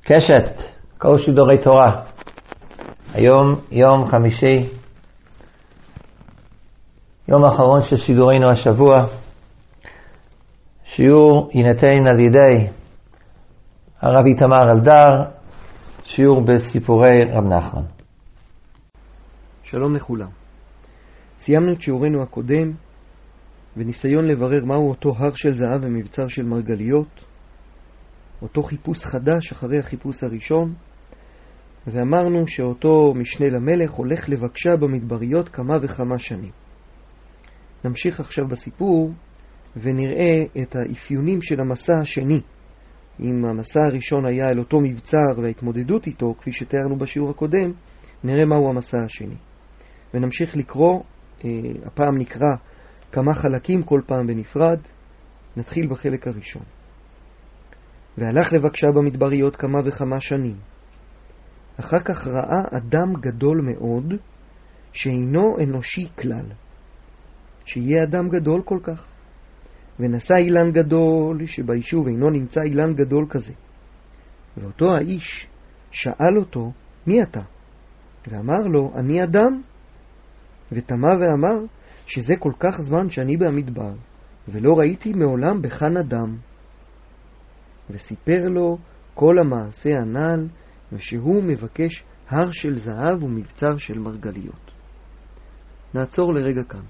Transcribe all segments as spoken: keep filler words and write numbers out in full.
קשת, כל שידורי תורה. היום יום חמישי, יום האחרון של שידורינו השבוע. שיעור יינתן על ידי הרב איתמר אלדר, שיעור בסיפורי רב נחמן. שלום לכולם. סיימנו את שיעורנו הקודם בניסיון לברר מהו אותו הר של זהב ומבצר של מרגליות, אותו חיפוש חדש אחרי החיפוש הראשון, ואמרנו שאותו משנה למלך הולך לבקשה במדבריות כמה וכמה שנים. נמשיך עכשיו בסיפור ונראה את האפיונים של המסע השני. אם המסע הראשון היה אל אותו מבצר וההתמודדות איתו, כפי שתיארנו בשיעור הקודם, נראה מהו המסע השני. ונמשיך לקרוא, אה, הפעם נקרא כמה חלקים כל פעם בנפרד. נתחיל בחלק הראשון. והלך לבקשה במדבריות כמה וכמה שנים. אחר כך ראה אדם גדול מאוד, שאינו אנושי כלל. שיהיה אדם גדול כל כך. ונשא אילן גדול, שביישוב אינו נמצא אילן גדול כזה. ואותו האיש שאל אותו, מי אתה? ואמר לו, אני אדם. ותמה ואמר, שזה כל כך זמן שאני במדבר, ולא ראיתי מעולם בכאן אדם. וסיפר לו כל המעשה הנ"ל, ושהוא מבקש הר של זהב ומבצר של מרגליות. נעצור לרגע כאן.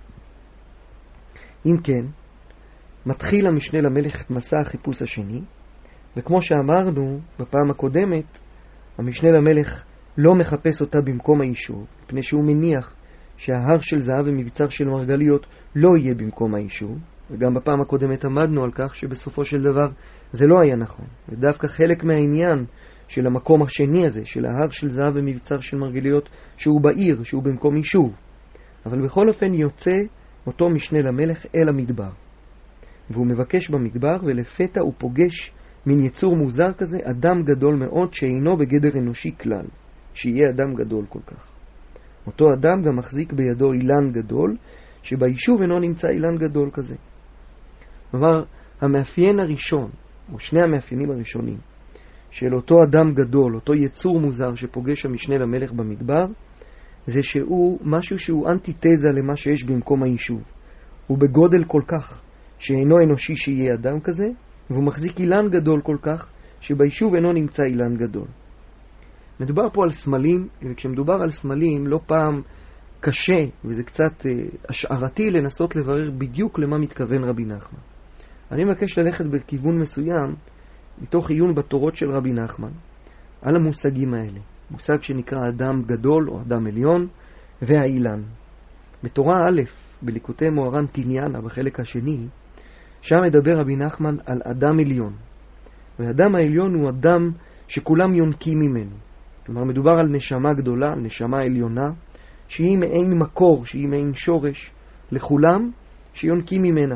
אם כן, מתחיל המשנה למלך את מסע החיפוש השני, וכמו שאמרנו בפעם הקודמת, המשנה למלך לא מחפש אותה במקום היישוב, מפני שהוא מניח שההר של זהב ומבצר של מרגליות לא יהיה במקום היישוב, וגם בפעם הקודמת עמדנו על כך שבסופו של דבר זה לא היה נכון. ודווקא חלק מהעניין של המקום השני הזה, של ההר של זהב ומבצר של מרגליות, שהוא בעיר, שהוא במקום יישוב. אבל בכל אופן יוצא אותו משנה למלך אל המדבר. והוא מבקש במדבר, ולפתע הוא פוגש מן יצור מוזר כזה, אדם גדול מאוד שאינו בגדר אנושי כלל. שיהיה אדם גדול כל כך. אותו אדם גם מחזיק בידו אילן גדול, שביישוב אינו נמצא אילן גדול כזה. כלומר, המאפיין הראשון, או שני המאפיינים הראשונים, של אותו אדם גדול, אותו יצור מוזר שפוגש המשנה למלך במדבר, זה שהוא משהו שהוא אנטיתזה למה שיש במקום היישוב. הוא בגודל כל כך שאינו אנושי שיהיה אדם כזה, והוא מחזיק אילן גדול כל כך שביישוב אינו נמצא אילן גדול. מדובר פה על סמלים, וכשמדובר על סמלים לא פעם קשה, וזה קצת השערתי לנסות לברר בדיוק למה מתכוון רבי נחמן. אני מבקש ללכת בכיוון מסוים, מתוך עיון בתורות של רבי נחמן, על המושגים האלה. מושג שנקרא אדם גדול או אדם עליון, והאילן. בתורה א', בליקוטי מוהר"ן תניאנה, בחלק השני, שם מדבר רבי נחמן על אדם עליון. והאדם העליון הוא אדם שכולם יונקים ממנו. כלומר, מדובר על נשמה גדולה, על נשמה עליונה, שהיא מעין מקור, שהיא מעין שורש, לכולם שיונקים ממנה.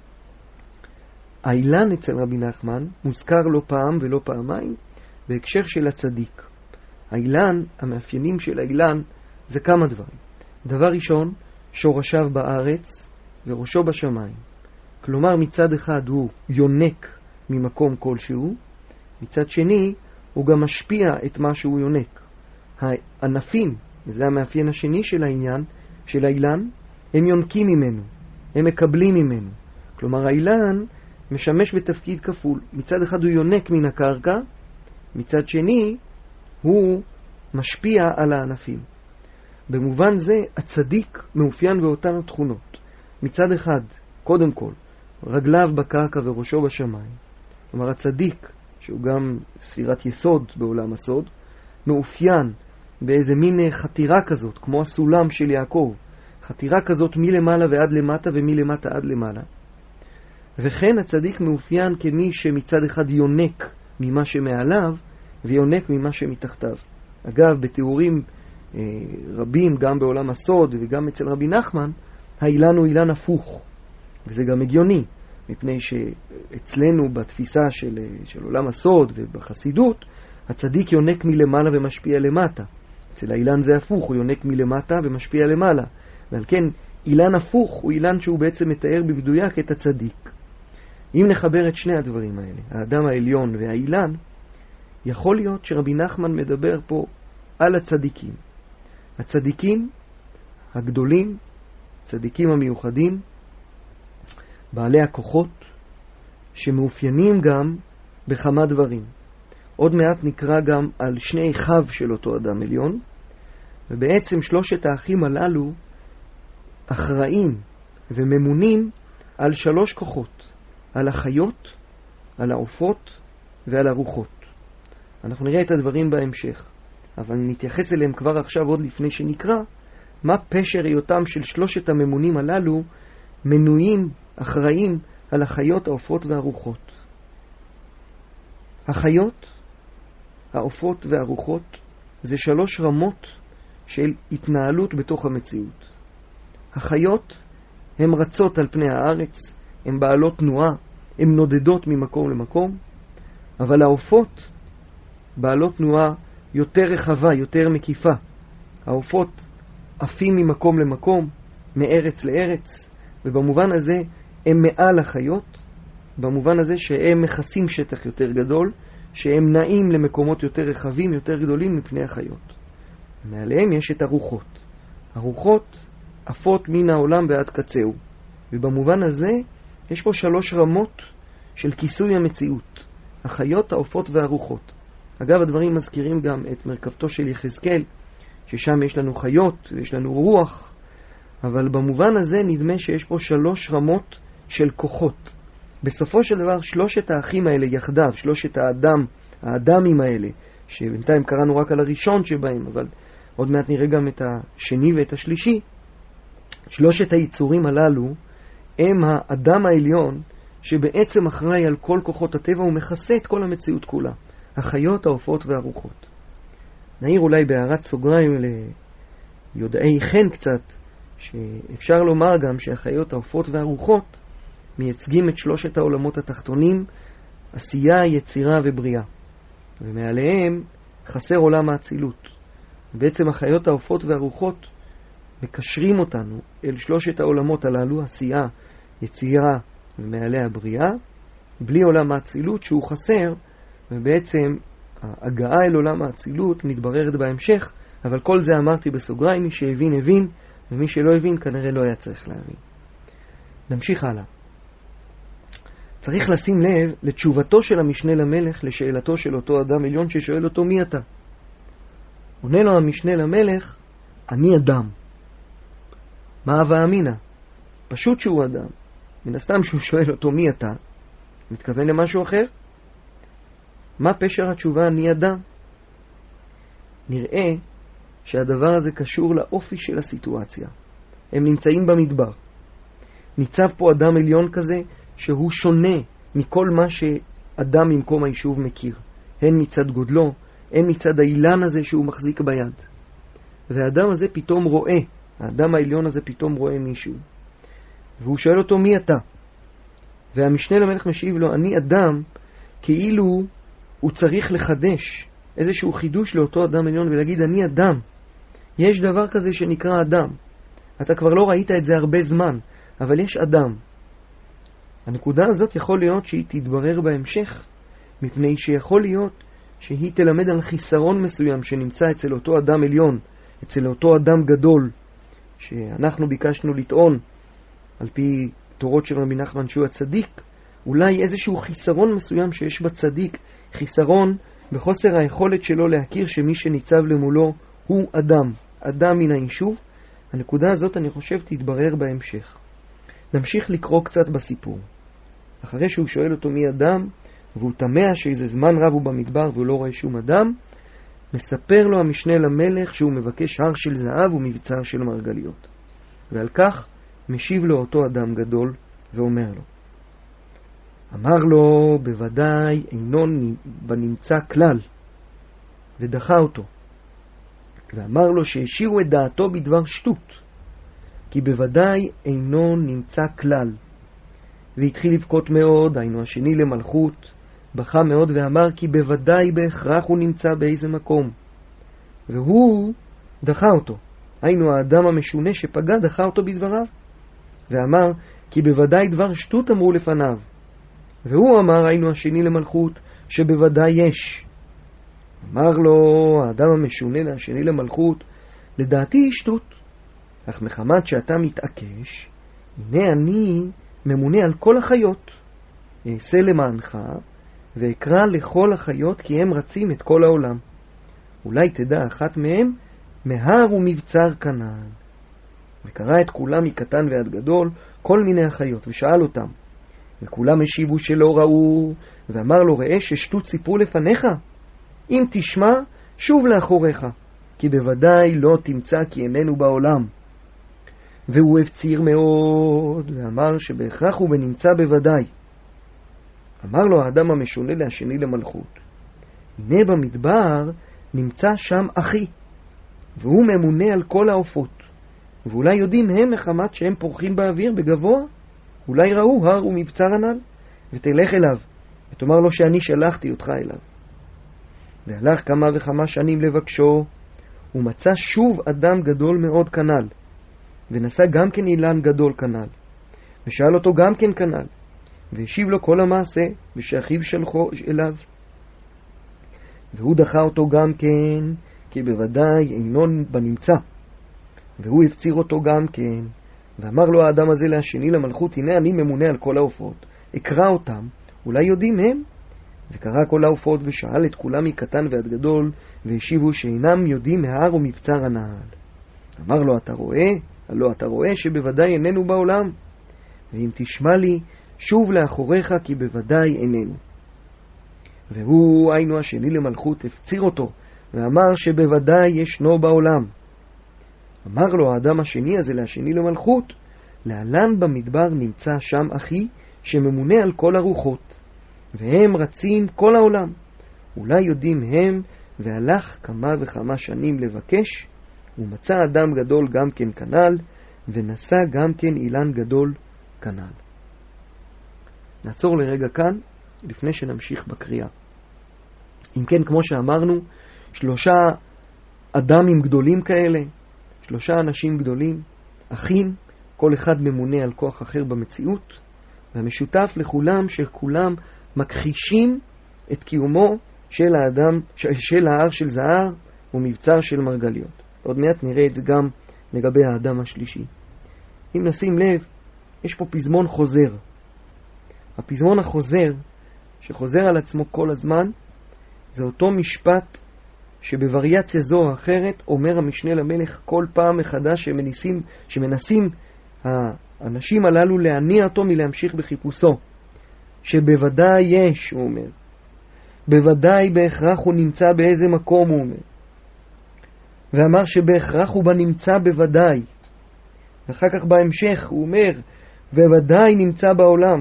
האילן אצל רבי נחמן מוזכר לא פעם ולא פעמיים בהקשר של הצדיק. האילן, המאפיינים של האילן, זה כמה דברים. דבר ראשון, שורשיו בארץ וראשו בשמיים. כלומר, מצד אחד הוא יונק ממקום כלשהו, מצד שני הוא גם משפיע את מה שהוא יונק. הענפים, וזה המאפיין השני של העניין, של האילן, הם יונקים ממנו, הם מקבלים ממנו. כלומר, האילן משמש בתפקיד כפול. מצד אחד הוא יונק מן הקרקע, מצד שני הוא משפיע על הענפים. במובן זה הצדיק מאופיין באותן התכונות. מצד אחד, קודם כל, רגליו בקרקע וראשו בשמיים. כלומר, הצדיק, שהוא גם ספירת יסוד בעולם הסוד, מאופיין באיזה מין חתירה כזאת, כמו הסולם של יעקב. חתירה כזאת מלמעלה ועד למטה ומלמטה עד למעלה. וכן הצדיק מאופיין כמי שמצד אחד יונק ממה שמעליו ויונק ממה שמתחתיו. אגב, בתיאורים אה, רבים, גם בעולם הסוד וגם אצל רבי נחמן, האילן הוא אילן הפוך. וזה גם הגיוני, מפני שאצלנו בתפיסה של, של עולם הסוד ובחסידות, הצדיק יונק מלמעלה ומשפיע למטה. אצל האילן זה הפוך, הוא יונק מלמטה ומשפיע למעלה. ועל כן, אילן הפוך הוא אילן שהוא בעצם מתאר בבדויק את הצדיק. אם נחבר את שני הדברים האלה, האדם העליון והאילן, יכול להיות שרבי נחמן מדבר פה על הצדיקים. הצדיקים הגדולים, צדיקים המיוחדים, בעלי הכוחות, שמאופיינים גם בכמה דברים. עוד מעט נקרא גם על שני אחיו של אותו אדם עליון, ובעצם שלושת האחים הללו אחראים וממונים על שלוש כוחות, על החיות, על העופות ועל הרוחות. אנחנו נראה את הדברים בהמשך, אבל נתייחס אליהם כבר עכשיו עוד לפני שנקרא מה פשר היותם של שלושת הממונים הללו מנויים, אחראים על החיות, העופות והרוחות. החיות, העופות והרוחות זה שלוש רמות של התנהלות בתוך המציאות. החיות הן רצות על פני הארץ, הן בעלות תנועה, הן נודדות ממקום למקום, אבל העופות בעלות תנועה יותר רחבה, יותר מקיפה. העופות עפים ממקום למקום, מארץ לארץ, ובמובן הזה הם מעל החיות, במובן הזה שהם מכסים שטח יותר גדול, שהם נעים למקומות יותר רחבים, יותר גדולים מפני החיות. מעליהם יש את הרוחות. הרוחות עפות מן העולם ועד קצהו. ובמובן הזה יש פה שלוש רמות של כיסוי המציאות. החיות, העופות והרוחות. אגב, הדברים מזכירים גם את מרכבתו של יחזקאל, ששם יש לנו חיות ויש לנו רוח, אבל במובן הזה נדמה שיש פה שלוש רמות של כוחות. בסופו של דבר שלושת האחים האלה יחדיו, שלושת האדם, האדמים האלה, שבינתיים קראנו רק על הראשון שבהם, אבל עוד מעט נראה גם את השני ואת השלישי, שלושת היצורים הללו הם האדם העליון שבעצם אחראי על כל כוחות הטבע ומכסה את כל המציאות כולה. החיות, העופות והרוחות. נעיר אולי בהערת סוגריים ליודעי חן קצת, שאפשר לומר גם שהחיות, העופות והרוחות מייצגים את שלושת העולמות התחתונים, עשייה, יצירה ובריאה. ומעליהם חסר עולם האצילות. בעצם החיות, העופות והרוחות מקשרים אותנו אל שלושת העולמות הללו, עשייה, יצירה ומעליה הבריאה, בלי עולם האצילות שהוא חסר, ובעצם ההגעה אל עולם האצילות מתבררת בהמשך, אבל כל זה אמרתי בסוגריים, מי שהבין הבין, ומי שלא הבין כנראה לא היה צריך להבין. נמשיך הלאה. צריך לשים לב לתשובתו של המשנה למלך לשאלתו של אותו אדם עליון ששואל אותו מי אתה. עונה לו המשנה למלך, אני אדם. מה הווה אמינא? פשוט שהוא אדם. מן הסתם שהוא שואל אותו מי אתה, מתכוון למשהו אחר? מה פשר התשובה אני אדם? נראה שהדבר הזה קשור לאופי של הסיטואציה. הם נמצאים במדבר. ניצב פה אדם עליון כזה שהוא שונה מכל מה שאדם ממקום היישוב מכיר. הן מצד גודלו, הן מצד האילן הזה שהוא מחזיק ביד. והאדם הזה פתאום רואה, האדם העליון הזה פתאום רואה מישהו. והוא שואל אותו מי אתה? והמשנה למלך משיב לו, אני אדם, כאילו הוא צריך לחדש איזשהו חידוש לאותו אדם עליון ולהגיד אני אדם. יש דבר כזה שנקרא אדם. אתה כבר לא ראית את זה הרבה זמן, אבל יש אדם. הנקודה הזאת יכול להיות שהיא תתברר בהמשך, מפני שיכול להיות שהיא תלמד על חיסרון מסוים שנמצא אצל אותו אדם עליון, אצל אותו אדם גדול, שאנחנו ביקשנו לטעון על פי תורות של רבי נחמן שהוא הצדיק, אולי איזשהו חיסרון מסוים שיש בצדיק, חיסרון בחוסר היכולת שלו להכיר שמי שניצב למולו הוא אדם, אדם מן היישוב. הנקודה הזאת אני חושב תתברר בהמשך. נמשיך לקרוא קצת בסיפור. אחרי שהוא שואל אותו מי אדם, והוא תמה שאיזה זמן רב הוא במדבר והוא לא רואה שום אדם, מספר לו המשנה למלך שהוא מבקש הר של זהב ומבצר של מרגליות. ועל כך משיב לו אותו אדם גדול ואומר לו, אמר לו בוודאי אינו בנמצא כלל, ודחה אותו. ואמר לו שהשאירו את דעתו בדבר שטות, כי בוודאי אינו נמצא כלל. והתחיל לבכות מאוד, היינו השני למלכות, בכה מאוד ואמר כי בוודאי בהכרח הוא נמצא באיזה מקום. והוא דחה אותו, היינו האדם המשונה שפגע דחה אותו בדבריו. ואמר כי בוודאי דבר שטות אמרו לפניו. והוא אמר, היינו השני למלכות, שבוודאי יש. אמר לו האדם המשונה להשני למלכות, לדעתי היא שטות, אך מחמת שאתה מתעקש, הנה אני ממונה על כל החיות, אעשה למענך, ואקרא לכל החיות כי הם רצים את כל העולם. אולי תדע אחת מהם מהר ומבצר כנען. וקרא את כולם מקטן ועד גדול, כל מיני החיות, ושאל אותם. וכולם השיבו שלא ראו, ואמר לו, ראה ששטות סיפרו לפניך? אם תשמע, שוב לאחוריך, כי בוודאי לא תמצא כי איננו בעולם. והוא הפציר מאוד, ואמר שבהכרח הוא בנמצא בוודאי. אמר לו האדם המשונה להשני למלכות, הנה במדבר נמצא שם אחי, והוא ממונה על כל העופות, ואולי יודעים הם מחמת שהם פורחים באוויר בגבוה, אולי ראו הר ומבצר הנ"ל, ותלך אליו, ותאמר לו שאני שלחתי אותך אליו. והלך כמה וכמה שנים לבקשו, ומצא שוב אדם גדול מאוד כנ"ל, ונשא גם כן אילן גדול כנ"ל, ושאל אותו גם כן כנ"ל, והשיב לו כל המעשה, ושאחיו שלחו אליו. והוא דחה אותו גם כן, כי בוודאי אינו בנמצא. והוא הפציר אותו גם כן, ואמר לו האדם הזה להשני למלכות, הנה אני ממונה על כל העופות, אקרא אותם, אולי יודעים הם. וקרא כל העופות ושאל את כולם מקטן ועד גדול, והשיבו שאינם יודעים מהר ומבצר הנעל. אמר לו, אתה רואה? הלא אתה רואה שבוודאי איננו בעולם. ואם תשמע לי, שוב לאחוריך כי בוודאי איננו. והוא, היינו השני למלכות, הפציר אותו, ואמר שבוודאי ישנו בעולם. אמר לו האדם השני הזה להשני למלכות, להלן במדבר נמצא שם אחי, שממונה על כל הרוחות, והם רצים כל העולם. אולי יודעים הם, והלך כמה וכמה שנים לבקש, ומצא אדם גדול גם כן כנ"ל, ונשא גם כן אילן גדול כנ"ל. נעצור לרגע כאן, לפני שנמשיך בקריאה. אם כן, כמו שאמרנו, שלושה אדמים גדולים כאלה, שלושה אנשים גדולים, אחים, כל אחד ממונה על כוח אחר במציאות, והמשותף לכולם שכולם מכחישים את קיומו של האדם, של ההר של זהר ומבצר של מרגליות. עוד מעט נראה את זה גם לגבי האדם השלישי. אם נשים לב, יש פה פזמון חוזר. הפזמון החוזר, שחוזר על עצמו כל הזמן, זה אותו משפט שבווריאציה זו או אחרת אומר המשנה למלך כל פעם מחדש שמנסים, שמנסים האנשים הללו להניע אותו מלהמשיך בחיפושו. שבוודאי יש, הוא אומר. בוודאי בהכרח הוא נמצא באיזה מקום, הוא אומר. ואמר שבהכרח הוא בנמצא בוודאי. ואחר כך בהמשך הוא אומר, בוודאי נמצא בעולם.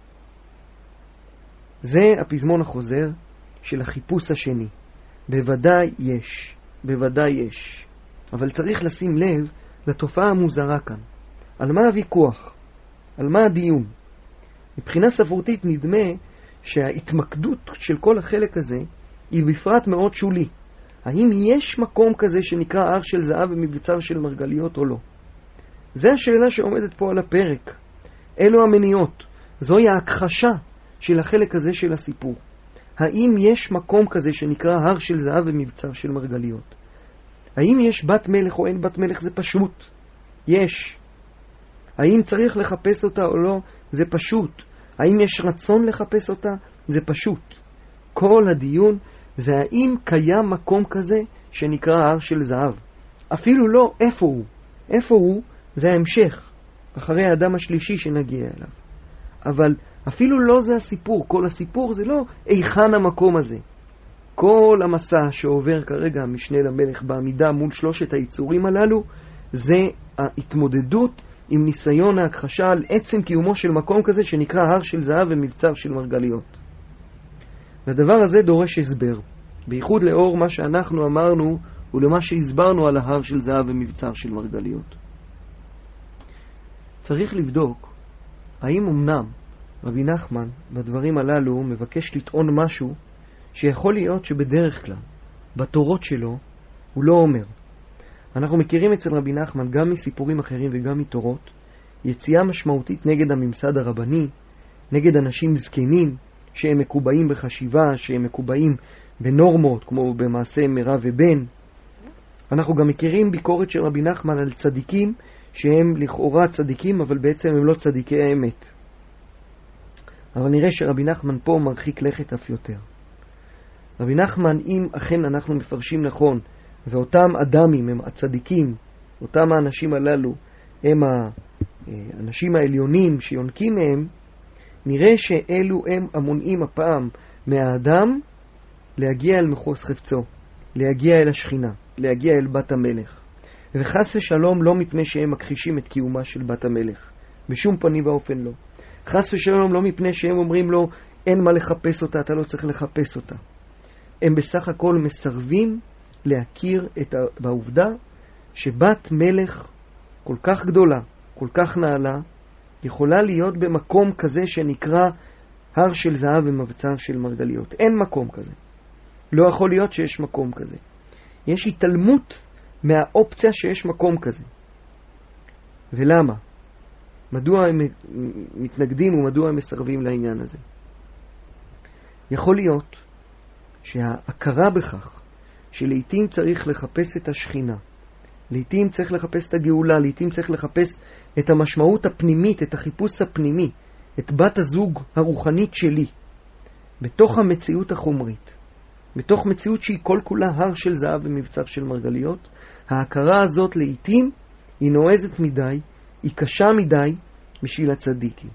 זה הפזמון החוזר של החיפוש השני. בוודאי יש, בוודאי יש. אבל צריך לשים לב לתופעה המוזרה כאן. על מה הוויכוח? על מה הדיון? מבחינה ספרותית נדמה שההתמקדות של כל החלק הזה היא בפרט מאוד שולי. האם יש מקום כזה שנקרא הר של זהב ומבצר של מרגליות או לא? זו השאלה שעומדת פה על הפרק. אלו המניעות. זוהי ההכחשה של החלק הזה של הסיפור. האם יש מקום כזה שנקרא הר של זהב ומבצר של מרגליות? האם יש בת מלך או אין בת מלך? זה פשוט. יש. האם צריך לחפש אותה או לא? זה פשוט. האם יש רצון לחפש אותה? זה פשוט. כל הדיון זה האם קיים מקום כזה שנקרא הר של זהב. אפילו לא איפה הוא. איפה הוא זה ההמשך, אחרי האדם השלישי שנגיע אליו. אבל אפילו לא זה הסיפור. כל הסיפור זה לא איכן המקום הזה. כל המסע שעובר כרגע המשנה למלך בעמידה מול שלושת היצורים הללו, זה ההתמודדות עם ניסיון ההכחשה על עצם קיומו של מקום כזה שנקרא הר של זהב ומבצר של מרגליות. והדבר הזה דורש הסבר, בייחוד לאור מה שאנחנו אמרנו ולמה שהסברנו על ההר של זהב ומבצר של מרגליות. צריך לבדוק האם אמנם רבי נחמן בדברים הללו מבקש לטעון משהו שיכול להיות שבדרך כלל בתורות שלו הוא לא אומר. אנחנו מכירים אצל רבי נחמן גם מסיפורים אחרים וגם מתורות יציאה משמעותית נגד הממסד הרבני, נגד אנשים זקנים שהם מקובעים בחשיבה, שהם מקובעים בנורמות, כמו במעשה מרע ובן. אנחנו גם מכירים ביקורת של רבי נחמן על צדיקים, שהם לכאורה צדיקים, אבל בעצם הם לא צדיקי האמת. אבל נראה שרבי נחמן פה מרחיק לכת אף יותר. רבי נחמן, אם אכן אנחנו מפרשים נכון, ואותם אדמים הם הצדיקים, אותם האנשים הללו הם האנשים העליונים שיונקים מהם, נראה שאלו הם המונעים הפעם מהאדם להגיע אל מחוז חפצו, להגיע אל השכינה, להגיע אל בת המלך. וחס ושלום לא מפני שהם מכחישים את קיומה של בת המלך, בשום פנים ואופן לא. חס ושלום לא מפני שהם אומרים לו אין מה לחפש אותה, אתה לא צריך לחפש אותה. הם בסך הכל מסרבים להכיר את העובדה שבת מלך כל כך גדולה, כל כך נעלה, יכולה להיות במקום כזה שנקרא הר של זהב ומבצר של מרגליות. אין מקום כזה. לא יכול להיות שיש מקום כזה. יש התעלמות מהאופציה שיש מקום כזה. ולמה? מדוע הם מתנגדים ומדוע הם מסרבים לעניין הזה? יכול להיות שההכרה בכך שלעיתים צריך לחפש את השכינה, לעיתים צריך לחפש את הגאולה, לעיתים צריך לחפש את המשמעות הפנימית, את החיפוש הפנימי, את בת הזוג הרוחנית שלי, בתוך המציאות החומרית, בתוך מציאות שהיא כל כולה הר של זהב ומבצר של מרגליות. ההכרה הזאת לעיתים היא נועזת מדי, היא קשה מדי בשביל הצדיקים.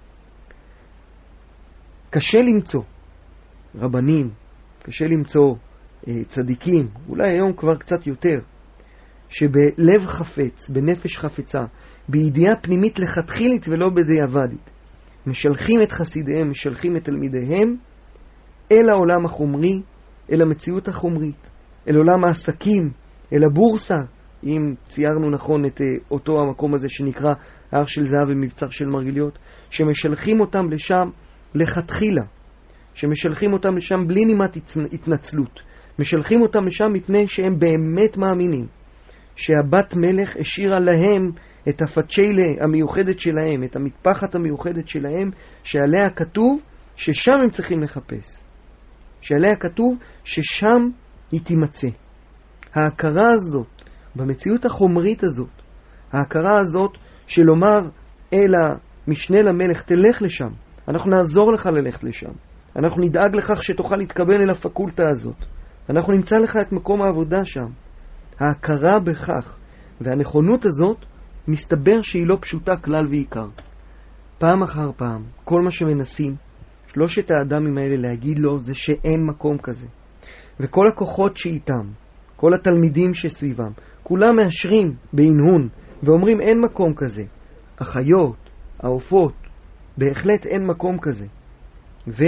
קשה למצוא רבנים, קשה למצוא אה, צדיקים, אולי היום כבר קצת יותר, שבלב חפץ, בנפש חפצה, בידיעה פנימית לכתחילית ולא בדיעבדית, משלחים את חסידיהם, משלחים את תלמידיהם אל העולם החומרי, אל המציאות החומרית, אל עולם העסקים, אל הבורסה, אם ציירנו נכון את אותו המקום הזה שנקרא הר של זהב ומבצר של מרגליות, שמשלחים אותם לשם לכתחילה, שמשלחים אותם לשם בלי נימת התנצלות, משלחים אותם לשם מפני שהם באמת מאמינים שהבת מלך השאירה להם את הפצ'יילה המיוחדת שלהם, את המטפחת המיוחדת שלהם, שעליה כתוב ששם הם צריכים לחפש, שעליה כתוב ששם היא תימצא. ההכרה הזאת, במציאות החומרית הזאת, ההכרה הזאת שלומר אל המשנה למלך תלך לשם, אנחנו נעזור לך ללכת לשם, אנחנו נדאג לכך שתוכל להתקבל אל הפקולטה הזאת, אנחנו נמצא לך את מקום העבודה שם. ההכרה בכך והנכונות הזאת מסתבר שהיא לא פשוטה כלל ועיקר. פעם אחר פעם, כל מה שמנסים שלושת האדמים האלה להגיד לו זה שאין מקום כזה. וכל הכוחות שאיתם, כל התלמידים שסביבם, כולם מאשרים בהנהון ואומרים אין מקום כזה. החיות, העופות, בהחלט אין מקום כזה. ו...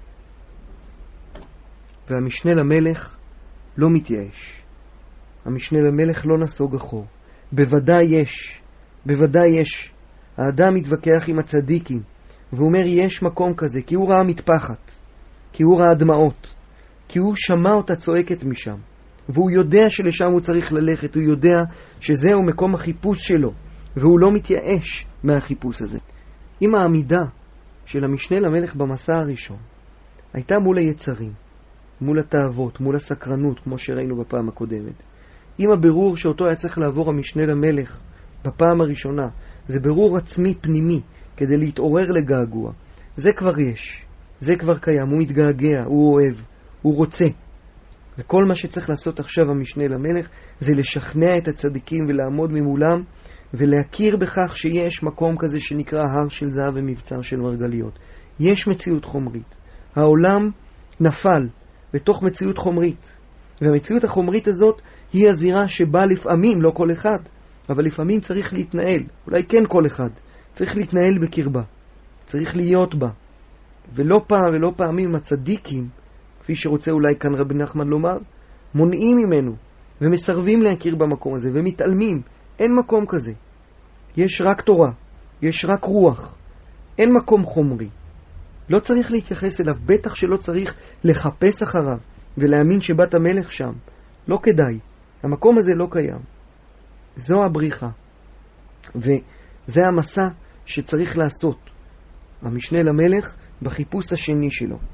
והמשנה למלך לא מתייאש. המשנה למלך לא נסוג אחור. בוודאי יש, בוודאי יש. האדם מתווכח עם הצדיקים, והוא אומר יש מקום כזה, כי הוא ראה מטפחת, כי הוא ראה דמעות, כי הוא שמע אותה צועקת משם, והוא יודע שלשם הוא צריך ללכת, הוא יודע שזהו מקום החיפוש שלו, והוא לא מתייאש מהחיפוש הזה. אם העמידה של המשנה למלך במסע הראשון הייתה מול היצרים, מול התאוות, מול הסקרנות, כמו שראינו בפעם הקודמת, אם הבירור שאותו היה צריך לעבור המשנה למלך בפעם הראשונה זה בירור עצמי פנימי כדי להתעורר לגעגוע, זה כבר יש, זה כבר קיים, הוא מתגעגע, הוא אוהב, הוא רוצה. וכל מה שצריך לעשות עכשיו המשנה למלך זה לשכנע את הצדיקים ולעמוד ממולם ולהכיר בכך שיש מקום כזה שנקרא הר של זהב ומבצר של מרגליות. יש מציאות חומרית, העולם נפל בתוך מציאות חומרית, והמציאות החומרית הזאת היא הזירה שבה לפעמים, לא כל אחד, אבל לפעמים צריך להתנהל, אולי כן כל אחד, צריך להתנהל בקרבה, צריך להיות בה. ולא פעם ולא פעמים הצדיקים, כפי שרוצה אולי כאן רבי נחמן לומר, מונעים ממנו ומסרבים להכיר במקום הזה ומתעלמים. אין מקום כזה. יש רק תורה, יש רק רוח, אין מקום חומרי. לא צריך להתייחס אליו, בטח שלא צריך לחפש אחריו ולהאמין שבת המלך שם. לא כדאי, המקום הזה לא קיים. זו הבריחה, וזה המסע שצריך לעשות המשנה למלך בחיפוש השני שלו.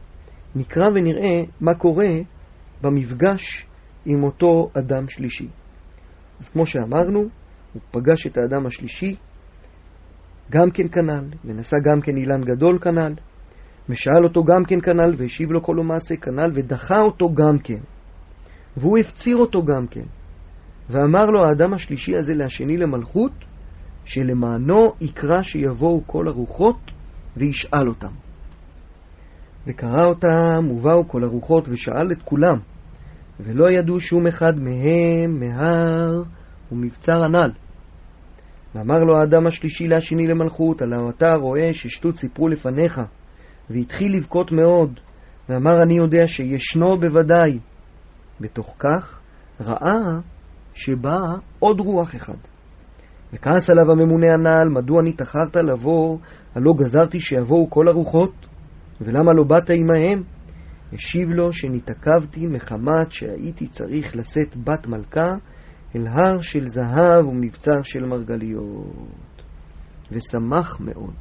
נקרא ונראה מה קורה במפגש עם אותו אדם שלישי. אז כמו שאמרנו, הוא פגש את האדם השלישי, גם כן כנל, ונשא גם כן אילן גדול כנל, ושאל אותו גם כן כנל, והשיב לו כל המעשה כנל, ודחה אותו גם כן. והוא הפציר אותו גם כן. ואמר לו האדם השלישי הזה להשני למלכות, שלמענו יקרא שיבואו כל הרוחות וישאל אותם. וקרא אותם ובאו כל הרוחות ושאל את כולם, ולא ידעו שום אחד מהם מהר ומבצר הנ"ל. ואמר לו האדם השלישי להשני למלכות, הלא אתה רואה ששטות סיפרו לפניך, והתחיל לבכות מאוד, ואמר אני יודע שישנו בוודאי. בתוך כך ראה שבא עוד רוח אחד. וכעס עליו הממונה הנ"ל, מדוע נתאחרת לבוא, הלא גזרתי שיבואו כל הרוחות, ולמה לא באת עמהם? השיב לו שנתעכבתי מחמת שהייתי צריך לשאת בת מלכה אל הר של זהב ומבצר של מרגליות. ושמח מאוד.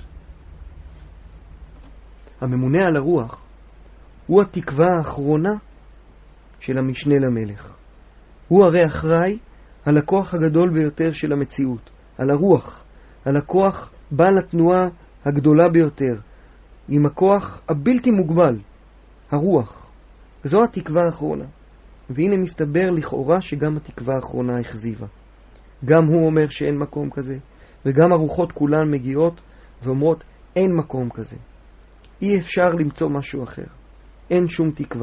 הממונה על הרוח הוא התקווה האחרונה של המשנה למלך. הוא הרי אחראי על הכוח הגדול ביותר של המציאות, על הרוח, על הכוח בעל התנועה הגדולה ביותר, עם הכוח הבלתי מוגבל, הרוח. זו התקווה האחרונה. והנה מסתבר לכאורה שגם התקווה האחרונה הכזיבה. גם הוא אומר שאין מקום כזה, וגם הרוחות כולן מגיעות ואומרות אין מקום כזה. אי אפשר למצוא משהו אחר. אין שום תקווה.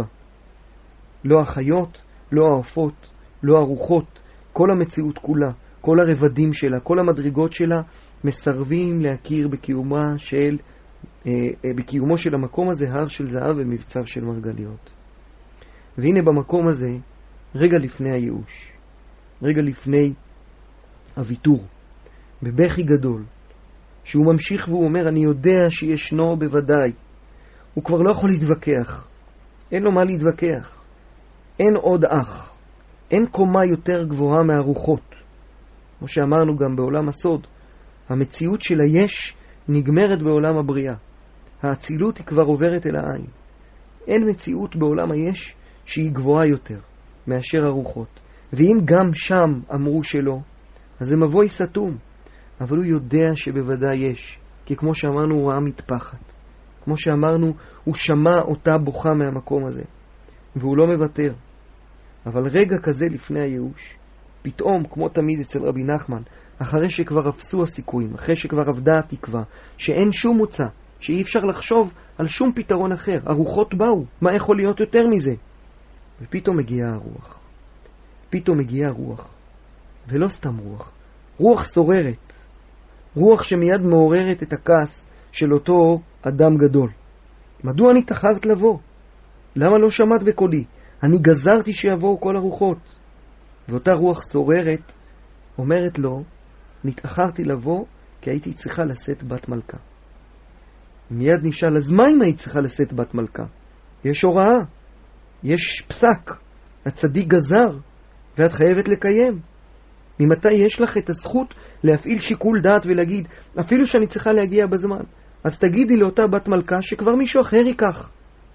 לא החיות, לא העופות, לא הרוחות, כל המציאות כולה, כל הרבדים שלה, כל המדרגות שלה, מסרבים להכיר בקיומה של, אה, אה, בקיומו של המקום הזה, הר של זהב ומבצר של מרגליות. והנה במקום הזה, רגע לפני הייאוש, רגע לפני הוויתור, בבכי גדול, שהוא ממשיך והוא אומר, אני יודע שישנו בוודאי. הוא כבר לא יכול להתווכח. אין לו מה להתווכח. אין עוד אח. אין קומה יותר גבוהה מהרוחות. כמו שאמרנו גם בעולם הסוד, המציאות של היש נגמרת בעולם הבריאה. האצילות היא כבר עוברת אל העין. אין מציאות בעולם היש שהיא גבוהה יותר מאשר הרוחות. ואם גם שם אמרו שלא, אז זה מבוי סתום. אבל הוא יודע שבוודאי יש. כי כמו שאמרנו, הוא ראה מטפחת. כמו שאמרנו, הוא שמע אותה בוכה מהמקום הזה. והוא לא מוותר. אבל רגע כזה לפני הייאוש, פתאום, כמו תמיד אצל רבי נחמן, אחרי שכבר אפסו הסיכויים, אחרי שכבר עבדה התקווה, שאין שום מוצא, שאי אפשר לחשוב על שום פתרון אחר. הרוחות באו, מה יכול להיות יותר מזה? ופתאום מגיעה הרוח. פתאום מגיעה הרוח. ולא סתם רוח. רוח סוררת. רוח שמיד מעוררת את הכעס של אותו אדם גדול. מדוע אני תחרת לבוא? למה לא שמעת בקולי? אני גזרתי שיבואו כל הרוחות. ואותה רוח סוררת אומרת לו, נתאחרתי לבוא כי הייתי צריכה לשאת בת מלכה. מיד נשאל, אז מה אם היית צריכה לשאת בת מלכה? יש הוראה, יש פסק, הצדיק גזר, ואת חייבת לקיים. ממתי יש לך את הזכות להפעיל שיקול דעת ולהגיד, אפילו שאני צריכה להגיע בזמן, אז תגידי לאותה בת מלכה שכבר מישהו אחר ייקח.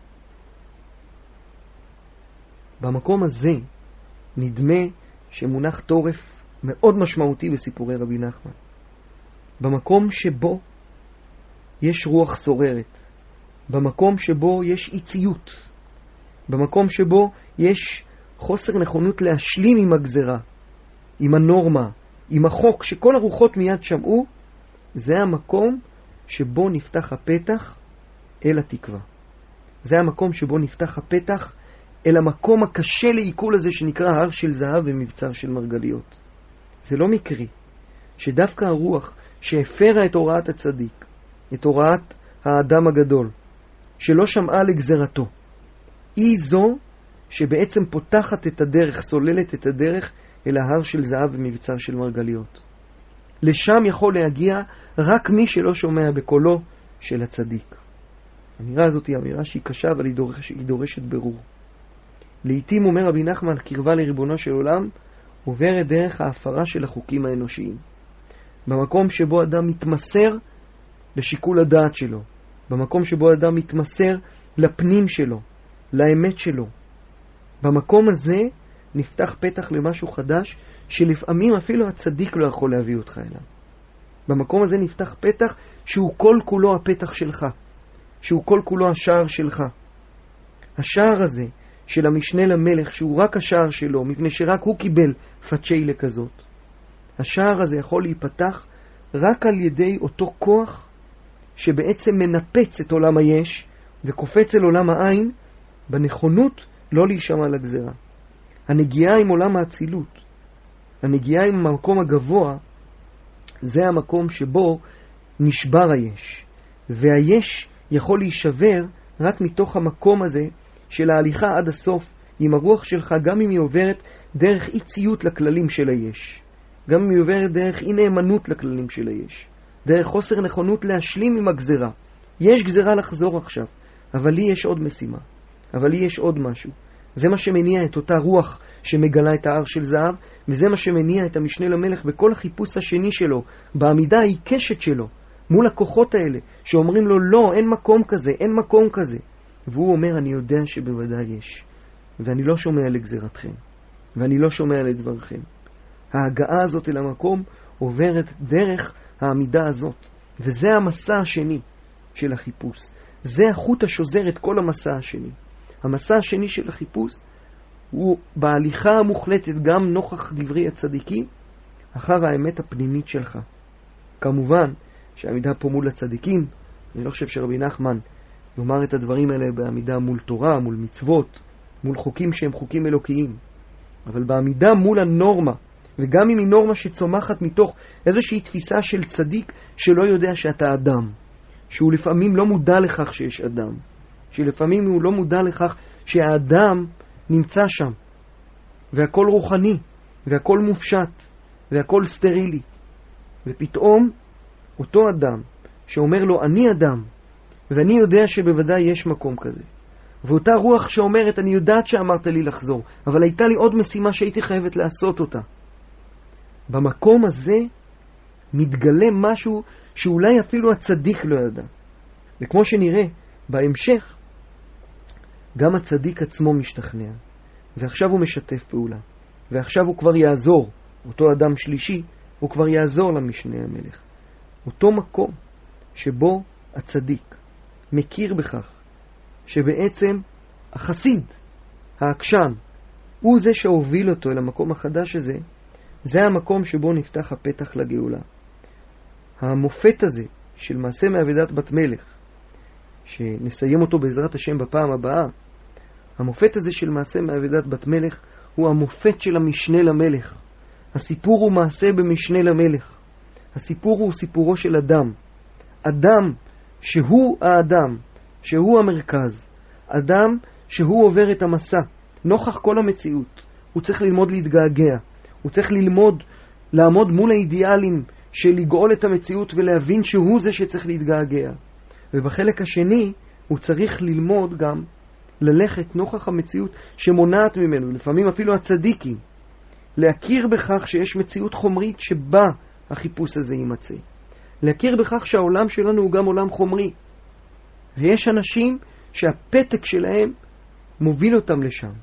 במקום הזה נדמה שמונח תורף מאוד משמעותי בסיפורי רבי נחמן. במקום שבו יש רוח סוררת, במקום שבו יש איציות, במקום שבו יש חוסר נכונות להשלים עם הגזרה, עם הנורמה, עם החוק שכל הרוחות מיד שמעו, זה המקום שבו נפתח הפתח אל התקווה. זה המקום שבו נפתח הפתח אל המקום הקשה לעיכול הזה שנקרא הר של זהב ומבצר של מרגליות. זה לא מקרי שדווקא הרוח שהפרה את הוראת הצדיק, את הוראת האדם הגדול, שלא שמעה לגזרתו, היא זו שבעצם פותחת את הדרך, סוללת את הדרך אל ההר של זהב ומבצר של מרגליות. לשם יכול להגיע רק מי שלא שומע בקולו של הצדיק. האמירה הזאת היא אמירה שהיא קשה, אבל היא, דורש, היא דורשת ברור. לעתים אומר רבי נחמן, קרבה לריבונו של עולם עוברת דרך ההפרה של החוקים האנושיים. במקום שבו אדם מתמסר לשיקול הדעת שלו, במקום שבו אדם מתמסר לפנים שלו, לאמת שלו. במקום הזה נפתח פתח למשהו חדש, שלפעמים אפילו הצדיק לא יכול להביא אותך אליו. במקום הזה נפתח פתח שהוא כל כולו הפתח שלך, שהוא כל כולו השער שלך. השער הזה של המשנה למלך, שהוא רק השער שלו, מפני שרק הוא קיבל פצ'יילה כזאת. השער הזה יכול להיפתח רק על ידי אותו כוח שבעצם מנפץ את עולם היש וקופץ אל עולם העין בנכונות לא להישמע לגזרה. הנגיעה עם עולם האצילות, הנגיעה עם המקום הגבוה, זה המקום שבו נשבר היש. והיש יכול להישבר רק מתוך המקום הזה של ההליכה עד הסוף עם הרוח שלך, גם אם היא עוברת דרך אי ציות לכללים של היש. גם אם היא עוברת דרך אי נאמנות לכללים של היש. דרך חוסר נכונות להשלים עם הגזרה. יש גזרה לחזור עכשיו, אבל לי יש עוד משימה. אבל לי יש עוד משהו. זה מה שמניע את אותה רוח שמגלה את ההר של זהב, וזה מה שמניע את המשנה למלך בכל החיפוש השני שלו, בעמידה העיקשת שלו, מול הכוחות האלה, שאומרים לו לא, אין מקום כזה, אין מקום כזה. והוא אומר, אני יודע שבוודאי יש, ואני לא שומע לגזירתכם, ואני לא שומע לדברכם. ההגעה הזאת אל המקום עוברת דרך העמידה הזאת, וזה המסע השני של החיפוש. זה החוט השוזר את כל המסע השני. המסע השני של החיפוש הוא בהליכה המוחלטת גם נוכח דברי הצדיקים אחר האמת הפנימית שלך. כמובן שהעמידה פה מול הצדיקים, אני לא חושב שרבי נחמן יאמר את הדברים האלה בעמידה מול תורה, מול מצוות, מול חוקים שהם חוקים אלוקיים, אבל בעמידה מול הנורמה, וגם אם היא נורמה שצומחת מתוך איזושהי תפיסה של צדיק שלא יודע שאתה אדם, שהוא לפעמים לא מודע לכך שיש אדם, שלפעמים הוא לא מודע לכך שהאדם נמצא שם, והכל רוחני, והכל מופשט, והכל סטרילי. ופתאום אותו אדם שאומר לו אני אדם, ואני יודע שבוודאי יש מקום כזה, ואותה רוח שאומרת אני יודעת שאמרת לי לחזור, אבל הייתה לי עוד משימה שהייתי חייבת לעשות אותה. במקום הזה מתגלה משהו שאולי אפילו הצדיק לא ידע. וכמו שנראה בהמשך, גם הצדיק עצמו משתכנע, ועכשיו הוא משתף פעולה, ועכשיו הוא כבר יעזור, אותו אדם שלישי, הוא כבר יעזור למשנה המלך. אותו מקום שבו הצדיק מכיר בכך שבעצם החסיד, העקשן, הוא זה שהוביל אותו אל המקום החדש הזה, זה המקום שבו נפתח הפתח לגאולה. המופת הזה של מעשה מעבדת בת מלך, שנסיים אותו בעזרת השם בפעם הבאה, המופת הזה של מעשה מעבדת בת מלך הוא המופת של המשנה למלך. הסיפור הוא מעשה במשנה למלך. הסיפור הוא סיפורו של אדם. אדם שהוא האדם, שהוא המרכז. אדם שהוא עובר את המסע. נוכח כל המציאות. הוא צריך ללמוד להתגעגע. הוא צריך ללמוד, לעמוד מול האידיאלים של לגאול את המציאות ולהבין שהוא זה שצריך להתגעגע. ובחלק השני הוא צריך ללמוד גם ללכת נוכח המציאות שמונעת ממנו, לפעמים אפילו הצדיקים, להכיר בכך שיש מציאות חומרית שבה החיפוש הזה יימצא. להכיר בכך שהעולם שלנו הוא גם עולם חומרי. ויש אנשים שהפתק שלהם מוביל אותם לשם.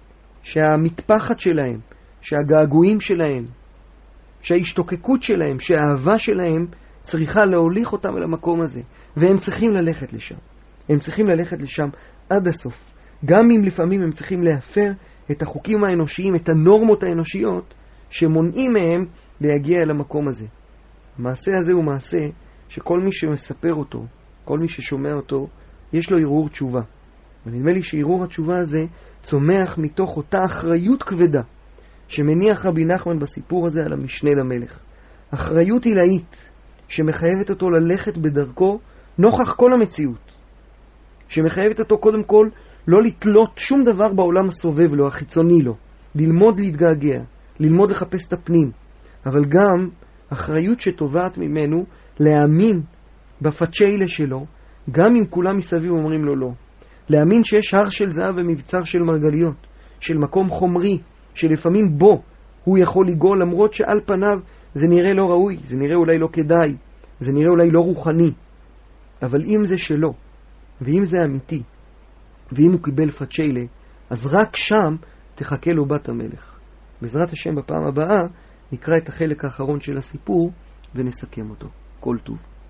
שהמטפחת שלהם, שהגעגועים שלהם, שההשתוקקות שלהם, שהאהבה שלהם צריכה להוליך אותם אל המקום הזה. והם צריכים ללכת לשם. הם צריכים ללכת לשם עד הסוף. גם אם לפעמים הם צריכים להפר את החוקים האנושיים, את הנורמות האנושיות, שמונעים מהם להגיע אל המקום הזה. המעשה הזה הוא מעשה שכל מי שמספר אותו, כל מי ששומע אותו, יש לו ערעור תשובה. ונדמה לי שערעור התשובה הזה צומח מתוך אותה אחריות כבדה שמניח רבי נחמן בסיפור הזה על המשנה למלך. אחריות עילאית שמחייבת אותו ללכת בדרכו נוכח כל המציאות. שמחייבת אותו קודם כל לא לתלות שום דבר בעולם הסובב לו, החיצוני לו. ללמוד להתגעגע, ללמוד לחפש את הפנים. אבל גם אחריות שתובעת ממנו להאמין בפצ'יילה שלו, גם אם כולם מסביב אומרים לו לא. להאמין שיש הר של זהב ומבצר של מרגליות, של מקום חומרי, שלפעמים בו הוא יכול לגאול, למרות שעל פניו זה נראה לא ראוי, זה נראה אולי לא כדאי, זה נראה אולי לא רוחני. אבל אם זה שלו, ואם זה אמיתי, ואם הוא קיבל פצ'יילה, אז רק שם תחכה לו בת המלך. בעזרת השם בפעם הבאה נקרא את החלק האחרון של הסיפור ונסכם אותו. כל טוב.